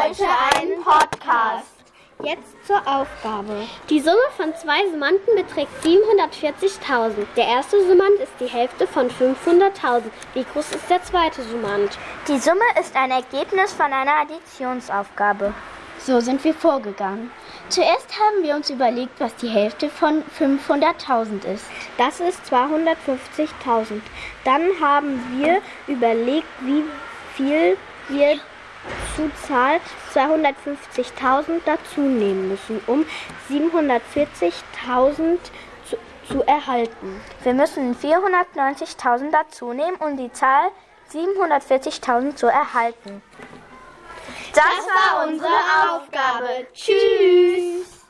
heute einen Podcast. Jetzt zur Aufgabe. Die Summe von 2 Summanden beträgt 740.000. Der erste Summand ist die Hälfte von 500.000. Wie groß ist der zweite Summand? Die Summe ist ein Ergebnis von einer Additionsaufgabe. So sind wir vorgegangen. Zuerst haben wir uns überlegt, was die Hälfte von 500.000 ist. Das ist 250.000. Dann haben wir überlegt, wie viel wir zur Zahl 250.000 dazu nehmen müssen, um 740.000 zu erhalten. Wir müssen 490.000 dazu nehmen, um die Zahl 740.000 zu erhalten. Das war unsere Aufgabe. Tschüss!